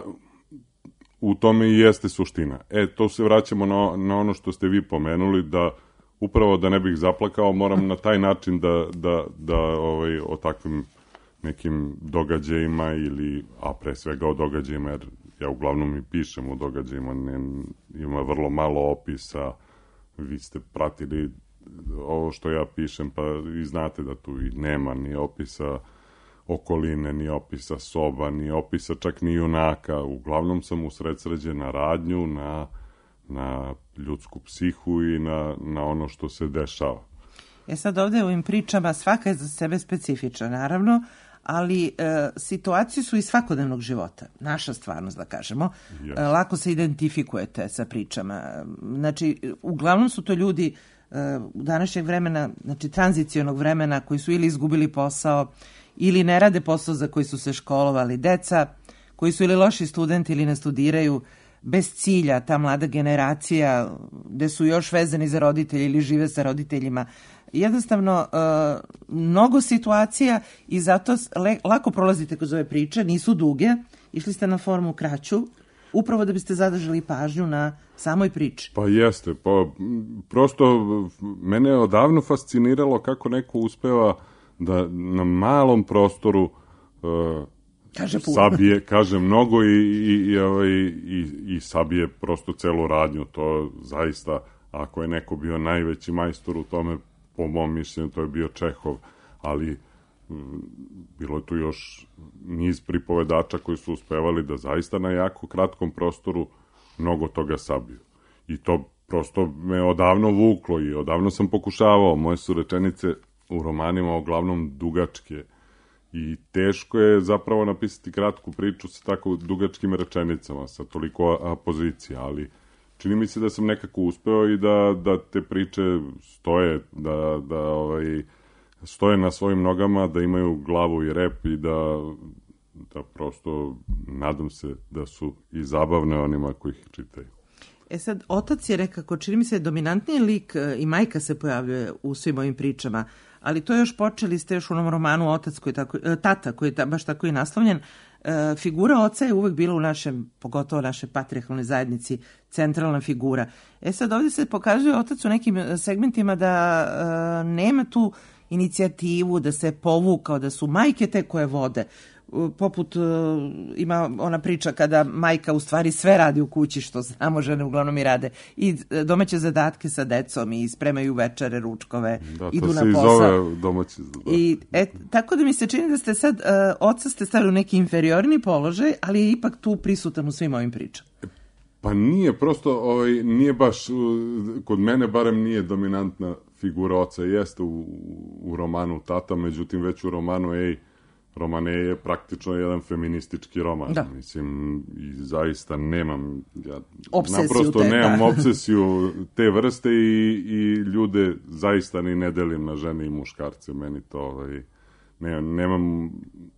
Speaker 13: u tome i jeste suština. E, to se vraćamo na, na ono što ste vi pomenuli, da upravo da ne bih zaplakao, moram na taj način da, da, da ovaj, o takvim nekim događajima, ili, a pre svega o događajima, jer ja uglavnom i pišem o događajima, ne, ima vrlo malo opisa, vi ste pratili ovo što ja pišem, pa i znate da tu i nema ni opisa okoline, ni opisa soba, ni opisa čak ni junaka. Uglavnom sam usredsređen na radnju, na, na ljudsku psihu i na, na ono što se dešava.
Speaker 1: E sad ovde u ovim pričama svaka je za sebe specifična, naravno, ali e, situacije su iz svakodnevnog života. Naša stvarnost, da kažemo. Yes. E, lako se identifikujete sa pričama. Znači, uglavnom su to ljudi e, današnjeg vremena, znači tranzicionog vremena, koji su ili izgubili posao, ili ne rade posao za koji su se školovali, deca koji su ili loši studenti ili ne studiraju, bez cilja, ta mlada generacija gde su još vezani za roditelji ili žive sa roditeljima. Jednostavno, uh, mnogo situacija i zato le, lako prolazite kroz ove priče, nisu duge, išli ste na formu kraću, upravo da biste zadržali pažnju na samoj priči.
Speaker 13: Pa jeste, pa prosto mene je odavno fasciniralo kako neko uspeva da na malom prostoru uh,
Speaker 1: kaže
Speaker 13: sabije, kaže mnogo i, i, i, ovaj, i, i sabije prosto celu radnju. To zaista, ako je neko bio najveći majstor u tome, po mom mišljenju, to je bio Čehov, ali bilo je tu još niz pripovedača koji su uspevali da zaista na jako kratkom prostoru mnogo toga sabiju. I to prosto me odavno vuklo i odavno sam pokušavao. Moje su rečenice u romanima uglavnom dugačke i teško je zapravo napisati kratku priču sa tako dugačkim rečenicama, sa toliko apozicija, ali čini mi se da sam nekako uspeo i da, da te priče stoje, da, da ovaj, stoje na svojim nogama, da imaju glavu i rep i da, da prosto nadam se da su i zabavne onima koji ih čitaju.
Speaker 1: E sad, otac je nekako, čini mi se, dominantniji lik i majka se pojavljuje u svim ovim pričama, ali to još počeli ste još u onom romanu Otac koji je tako, tata koji je baš tako i naslovljen. E, figura oca je uvek bila u našem, pogotovo našoj patrijarhalnoj zajednici, centralna figura. E sad, ovdje se pokazuje otac u nekim segmentima da e, nema tu inicijativu, da se povukao, da su majke te koje vode. Poput, ima ona priča kada majka u stvari sve radi u kući, što znamo žene uglavnom i rade, i domaće zadatke sa decom i spremaju večere, ručkove,
Speaker 13: da,
Speaker 1: idu na posao.
Speaker 13: Da, to se i zove domaći zadatak.
Speaker 1: I, e, tako da mi se čini da ste sad, uh, oca ste stavili u neki inferiorni položaj, ali je ipak tu prisutan u svim ovim pričama.
Speaker 13: Pa nije, prosto ovaj, nije baš, kod mene barem nije dominantna figura oca, jeste u, u romanu Tata, međutim već u romanu Ej, roman Ej je praktično jedan feministički roman. Da. Mislim, i zaista nemam, ja
Speaker 1: obsesiju
Speaker 13: naprosto
Speaker 1: te,
Speaker 13: nemam
Speaker 1: da.
Speaker 13: obsesiju te vrste i, i ljude zaista ni ne delim na žene i muškarce. Meni to, ovaj, ne, nemam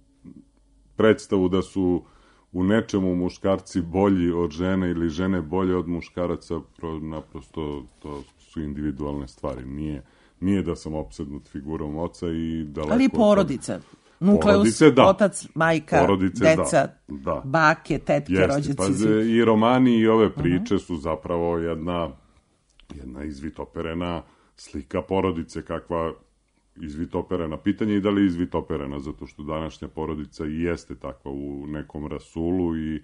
Speaker 13: predstavu da su u nečemu muškarci bolji od žene ili žene bolje od muškaraca, naprosto to su individualne stvari. Nije, nije da sam opsednut figurom oca i daleko...
Speaker 1: Ali i porodica. Nukleus,
Speaker 13: porodice, da.
Speaker 1: Otac, majka,
Speaker 13: porodice,
Speaker 1: deca,
Speaker 13: da. Da.
Speaker 1: bake, tetke,
Speaker 13: Jeste,
Speaker 1: rođaci.
Speaker 13: Pa, i romani i ove priče uh-huh. su zapravo jedna, jedna izvitoperena slika porodice, kakva izvitoperena. Pitanje je da li je izvitoperena, zato što današnja porodica i jeste takva u nekom rasulu i,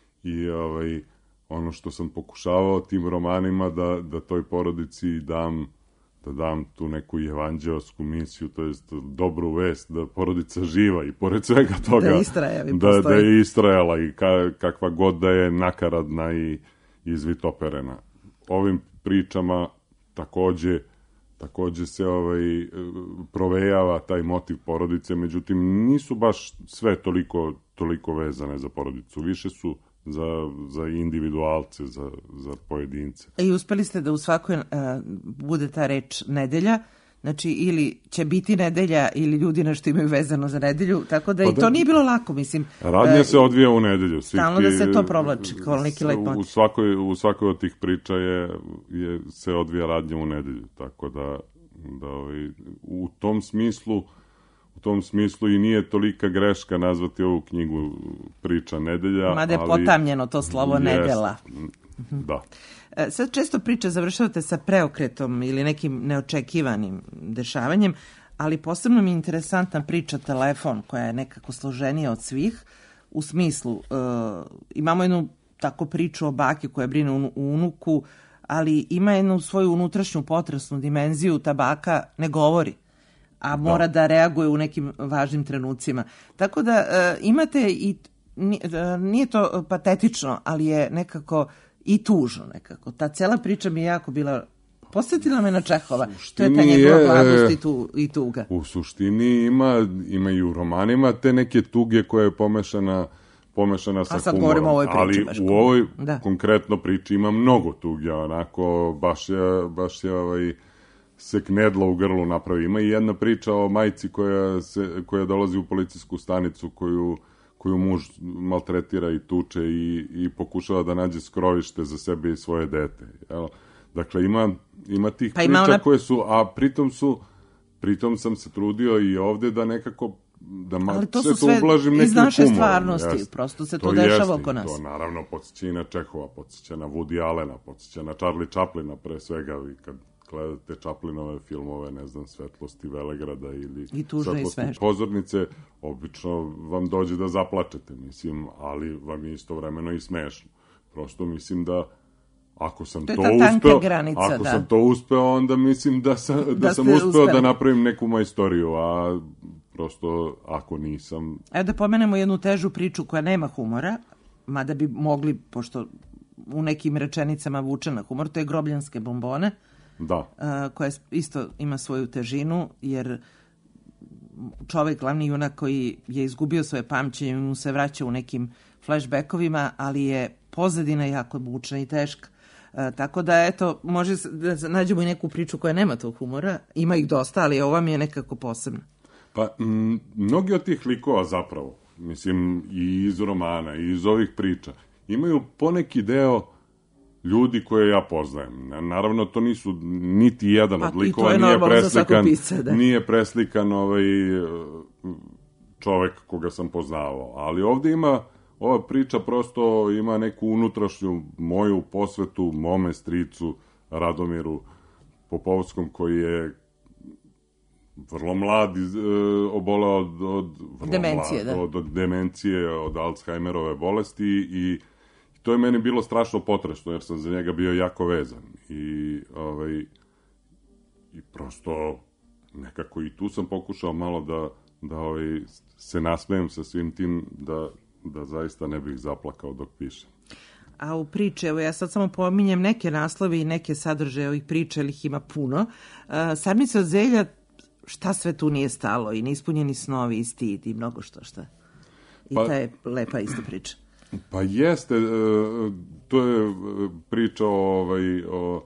Speaker 13: i ovaj, ono što sam pokušavao tim romanima da, da toj porodici dam da dam tu neku evanđelsku misiju, to jest dobru vest, da porodica živa i pored svega toga
Speaker 1: da, istraja,
Speaker 13: da, da je istrajala i ka, kakva god da je nakaradna i izvitoperena. Ovim pričama takođe takođe se ovaj, provejava taj motiv porodice, međutim nisu baš sve toliko, toliko vezane za porodicu, više su za, za individualce, za, za pojedince.
Speaker 1: I uspeli ste da u svakoj uh, bude ta reč nedelja, znači ili će biti nedelja ili ljudi nešto imaju vezano za nedelju, tako da pa i da, to nije bilo lako, mislim.
Speaker 13: Radnja uh, se odvija u nedelju.
Speaker 1: Stalno da se to provlači, kao neki lejtmotiv.
Speaker 13: U svakoj, u svakoj od tih priča je, je, se odvija radnja u nedelju, tako da, da ovaj, u tom smislu U tom smislu i nije tolika greška nazvati ovu knjigu Priča nedelja.
Speaker 1: Mada je ali potamljeno to slovo jest, nedela.
Speaker 13: Da.
Speaker 1: Sad često priče završavate sa preokretom ili nekim neočekivanim dešavanjem, ali posebno mi je interesantna priča Telefon, koja je nekako složenija od svih, u smislu, uh, imamo jednu tako priču o baki koja brine u unuku, ali ima jednu svoju unutrašnju potresnu dimenziju, ta baka ne govori, a mora da, da reaguje u nekim važnim trenucima. Tako da uh, imate i, nije to patetično, ali je nekako i tužno nekako. Ta cela priča mi je jako bila, posjetila me na Čehova. To je ta njegova blagost i, tu, i tuga.
Speaker 13: U suštini ima, ima i u romanima te neke tuge koja je pomešana pomešana sa
Speaker 1: a sad
Speaker 13: humorom,
Speaker 1: o ovoj priči,
Speaker 13: ali u ovoj da. konkretno priči ima mnogo tuge, onako baš je, baš je ovaj, se knedla u grlu napravi. Ima i jedna priča o majci koja, se, koja dolazi u policijsku stanicu koju, koju muž maltretira i tuče i, i pokušava da nađe skrovište za sebe i svoje dete. Jel? Dakle, ima, ima tih pa priča ona... koje su, a pritom su, pritom sam se trudio i ovde da nekako da ma,
Speaker 1: ali to
Speaker 13: sve
Speaker 1: su sve
Speaker 13: to ublažim nekim
Speaker 1: iz naše
Speaker 13: humorom,
Speaker 1: stvarnosti,
Speaker 13: jest.
Speaker 1: prosto se to,
Speaker 13: to
Speaker 1: dešava
Speaker 13: jest,
Speaker 1: oko nas.
Speaker 13: To naravno podsjeća i na Čehova, podsjeća na Woody Allena, podsjeća na Charlie Chaplina pre svega, vi kad gledate Chaplinove filmove, ne znam, Svetlosti Velegrada ili Svetlosti Pozornice, obično vam dođe da zaplačete, mislim, ali vam je istovremeno i smešno. Prosto mislim da ako sam to, to uspeo,
Speaker 1: granica,
Speaker 13: ako
Speaker 1: da.
Speaker 13: sam to uspeo, onda mislim da sam, da, da sam uspeo, uspeo da napravim neku majstoriju, a prosto ako nisam...
Speaker 1: Evo da pomenemo jednu težu priču koja nema humora, mada bi mogli, pošto u nekim rečenicama vuče na humor, to je Grobljanske bombone,
Speaker 13: da.
Speaker 1: koja isto ima svoju težinu, jer čovek, glavni junak koji je izgubio svoje pamćenje, mu se vraća u nekim flashbackovima, ali je pozadina jako mučna i teška. E, tako da, eto, može da nađemo i neku priču koja nema tog humora. Ima ih dosta, ali ova mi je nekako posebna.
Speaker 13: Pa, m, mnogi od tih likova zapravo, mislim, i iz romana, i iz ovih priča, imaju poneki deo ljudi koje ja poznajem. Naravno, to nisu niti jedan od likova, nije preslikan, pisa, da. nije preslikan ovaj čovek koga sam poznavao. Ali ovdje ima, ova priča prosto ima neku unutrašnju moju posvetu mome stricu Radomiru Popovskom, koji je vrlo mlad, e, oboleo od, od,
Speaker 1: demencije,
Speaker 13: mlad,
Speaker 1: da.
Speaker 13: od, od demencije, od Alzheimerove bolesti i to je meni bilo strašno potresno, jer sam za njega bio jako vezan. I, ovaj, i prosto nekako i tu sam pokušao malo da, da ovaj, se nasmejem sa svim tim, da, da zaista ne bih zaplakao dok pišem.
Speaker 1: A u priče, evo ja sad samo pominjem neke naslove i neke sadržaje ovih priča, ili ih ima puno. Uh, Sarmica od zelja, šta sve tu nije stalo, i neispunjeni snovi, i stid, i mnogo što šta. I pa, ta je lepa isto priča.
Speaker 13: Pa jeste, to je priča o, ovaj, o,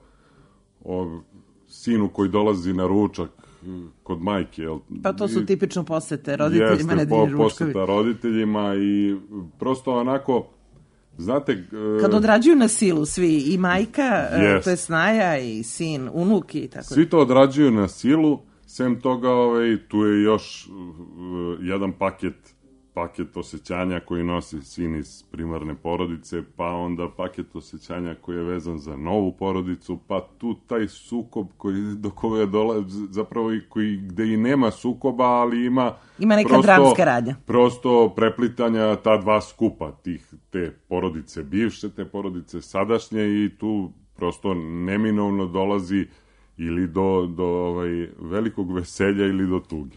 Speaker 13: o sinu koji dolazi na ručak kod majke. Jel?
Speaker 1: Pa to su tipično posete roditeljima.
Speaker 13: Jeste,
Speaker 1: Nedeljni
Speaker 13: po,
Speaker 1: ručkovi.
Speaker 13: Poseta roditeljima i prosto onako, znate...
Speaker 1: Kad odrađuju na silu svi, i majka,
Speaker 13: jest.
Speaker 1: to je snaja, i sin, unuk i tako.
Speaker 13: Svi to odrađuju na silu, sem toga ovaj, tu je još jedan paket paket osjećanja koji nosi sin iz primarne porodice, pa onda paket osjećanja koji je vezan za novu porodicu, pa tu taj sukob koji, do koje dolazi, zapravo i koji, gde i nema sukoba, ali ima...
Speaker 1: Ima neka
Speaker 13: prosto,
Speaker 1: dramska radnja.
Speaker 13: Prosto preplitanja ta dva skupa, tih, te porodice bivše, te porodice sadašnje i tu prosto neminovno dolazi ili do, do ovaj, velikog veselja ili do tuge.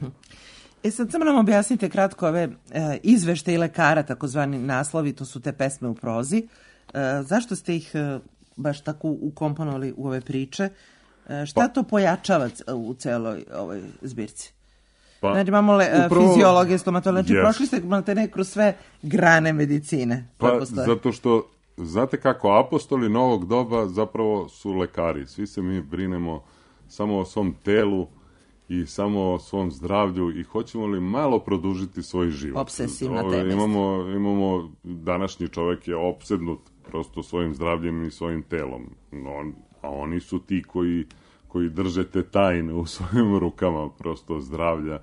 Speaker 1: E sad samo nam objasnite kratko ove e, izveštaje lekara, takozvani naslovi, to su te pesme u prozi. E, zašto ste ih e, baš tako ukomponovali u ove priče? E, šta pa, to pojačava u celoj ovoj zbirci? Pa, znači imamo le, upravo, fiziologe, stomatologe, znači yes. prošli ste malo te ne kroz sve grane medicine.
Speaker 13: Pa zato što, znate kako, apostoli novog doba zapravo su lekari. Svi se mi brinemo samo o svom telu i samo o svom zdravlju i hoćemo li malo produžiti svoj život.
Speaker 1: Obsesivna tema.
Speaker 13: Imamo, imamo, današnji čovjek je opsednut prosto svojim zdravljem i svojim telom. No, a oni su ti koji, koji drže te tajne u svojim rukama, prosto zdravlja.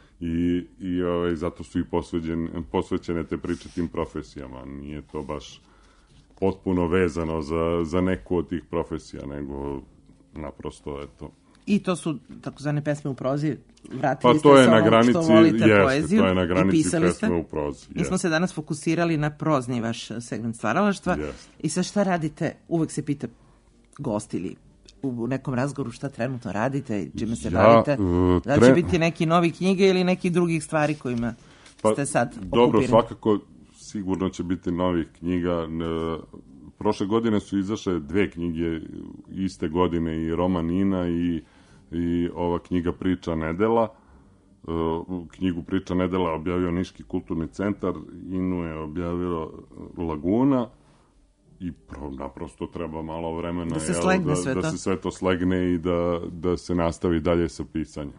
Speaker 13: I, i ovaj, zato su i posvećene, posvećene te priče tim profesijama. Nije to baš potpuno vezano za, za neku od tih profesija, nego naprosto, eto,
Speaker 1: i to su takozvane pesme u prozi. Vratili
Speaker 13: pa to
Speaker 1: ste
Speaker 13: je
Speaker 1: se
Speaker 13: na
Speaker 1: ono
Speaker 13: granici,
Speaker 1: što volite
Speaker 13: jeste,
Speaker 1: poeziju
Speaker 13: to je na granici
Speaker 1: i pisali ste.
Speaker 13: Pesme u prozi.
Speaker 1: Mi smo se danas fokusirali na prozni vaš segment stvaralaštva.
Speaker 13: Jest.
Speaker 1: I sad šta radite? Uvek se pita gost ili u nekom razgovoru šta trenutno radite i čime se ja, bavite. Uh, da će tre... biti neki novi knjige ili nekih drugih stvari kojima pa, ste sad okupirani?
Speaker 13: Dobro, svakako sigurno će biti novih knjiga. Prošle godine su izašle dve knjige iste godine, i roman Nina i, i ova knjiga Priča nedela. Knjigu Priča nedela objavio Niški kulturni centar, Inu je objavio Laguna i pro, naprosto treba malo vremena
Speaker 1: da se, jel, da, sve
Speaker 13: da
Speaker 1: to.
Speaker 13: se sve to slegne i da, da se nastavi dalje sa pisanjem.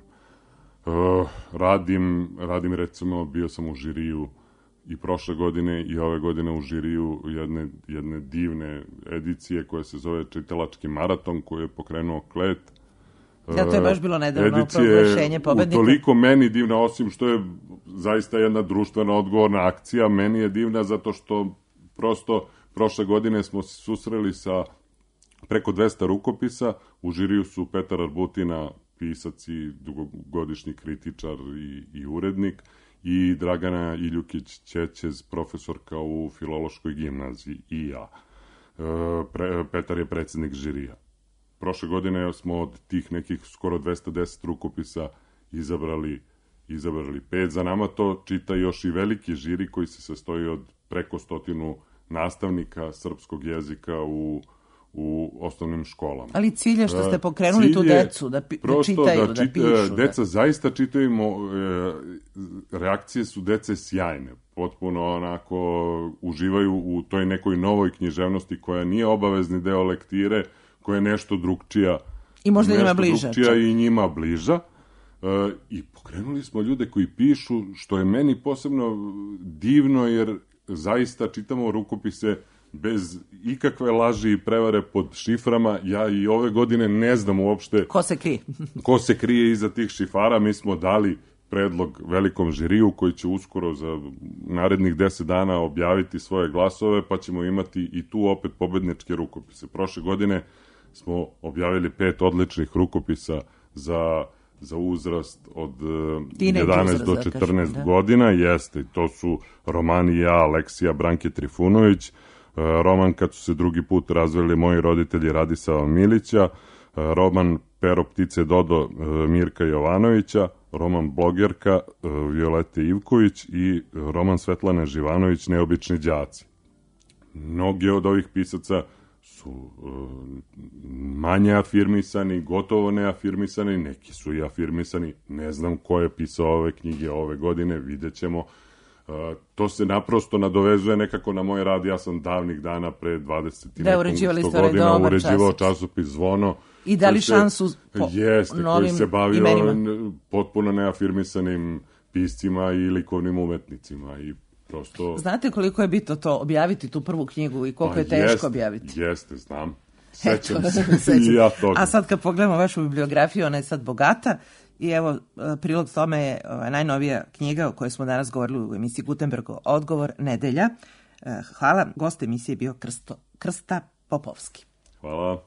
Speaker 13: Uh, radim, radim recimo, bio sam u žiriju i prošle godine i ove godine u žiriju jedne, jedne divne edicije koja se zove Čitalački maraton, koju je pokrenuo Klet.
Speaker 1: Ja, to je baš bilo nedavno proglašenje pobednika.
Speaker 13: Utoliko meni divna, osim što je zaista jedna društvena odgovorna akcija, meni je divna zato što prosto prošle godine smo se susreli sa preko dvesta rukopisa. U žiriju su Petar Arbutina, pisac i dugogodišnji kritičar i, i urednik, i Dragana Iljukić-Ćećez, profesorka u Filološkoj gimnaziji, i ja. E, pre, Petar je predsjednik žirija. Prošle godine smo od tih nekih skoro dvesta deset rukopisa izabrali izabrali pet. Za nama to čita još i veliki žiri koji se sastoji od preko stotinu nastavnika srpskog jezika u, u osnovnim školama.
Speaker 1: Ali cilj je što ste pokrenuli cilj tu decu, da, pi, da čitaju, da, čita, da pišu.
Speaker 13: Deca da... zaista čitaju, reakcije su dece sjajne. Potpuno onako uživaju u toj nekoj novoj književnosti koja nije obavezni deo lektire, koja je nešto drugčija.
Speaker 1: I možda njima bliža.
Speaker 13: I njima bliža. E, I pokrenuli smo ljude koji pišu, što je meni posebno divno, jer zaista čitamo rukopise bez ikakve laži i prevare pod šiframa. Ja i ove godine ne znam uopšte
Speaker 1: ko se krije.
Speaker 13: ko se krije iza tih šifara. Mi smo dali predlog velikom žiriju koji će uskoro za narednih deset dana objaviti svoje glasove, pa ćemo imati i tu opet pobedničke rukopise. Prošle godine smo objavili pet odličnih rukopisa za, za uzrast od Teenage jedanaest do četrnaest da. godina. Jeste, to su romani Ja, Aleksija, Branke Trifunović, roman Kad su se drugi put razveli moji roditelji Radisava Milića, roman Pero ptice Dodo Mirka Jovanovića, roman Blogerka Violete Ivković i roman Svetlane Živanović Neobični đaci. Mnogi od ovih pisaca su uh, manje afirmisani, gotovo neafirmisani, neki su i afirmisani. Ne znam ko je pisao ove knjige ove godine, vidjet ćemo. Uh, to se naprosto nadovezuje nekako na moj rad. Ja sam davnih dana pre dvadeset
Speaker 1: da,
Speaker 13: godina uređivao časopis Zvono.
Speaker 1: I dali šansu po
Speaker 13: jeste,
Speaker 1: novim
Speaker 13: koji se bavio
Speaker 1: imenima.
Speaker 13: Potpuno neafirmisanim piscima i likovnim umetnicima. I prosto...
Speaker 1: Znate koliko je bitno to objaviti tu prvu knjigu i koliko pa je teško
Speaker 13: jest,
Speaker 1: objaviti?
Speaker 13: Jeste, znam. Sećam se i ja toga.
Speaker 1: A sad kad pogledamo vašu bibliografiju, ona je sad bogata i evo prilog tome je najnovija knjiga o kojoj smo danas govorili u emisiji Gutenbergov odgovor, Nedelja. Hvala. Gost emisije je bio Krsto, Krsta Popovski.
Speaker 13: Hvala.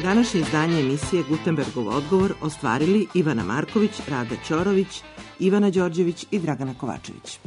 Speaker 1: današnje izdanje emisije Gutenbergov odgovor ostvarili Ivana Marković, Rada Ćorović, Ivana Đorđević i Dragana Kovačević.